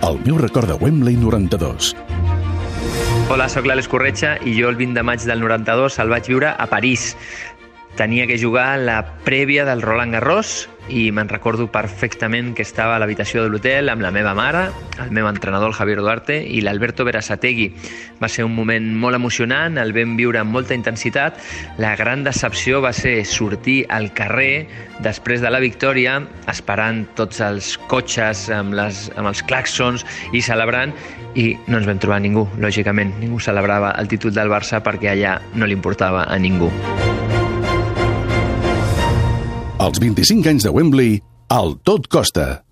El meu record de Wembley 92. Hola, sóc l'Àlex Corretja i jo el 20 de maig del 92 el vaig viure a París. Tenia que jugar la prèvia del Roland Garros i me'n recordo perfectament que estava a l'habitació de l'hotel amb la meva mare, el meu entrenador, el Javier Duarte, i l'Alberto Berasategui. Va ser un moment molt emocionant, el vam viure amb molta intensitat. La gran decepció va ser sortir al carrer després de la victòria, esperant tots els cotxes amb els clàxons i celebrant, i no ens vam trobar ningú, lògicament. Ningú celebrava el títol del Barça perquè allà no li importava a ningú. Els 25 anys de Wembley, al Tot Costa.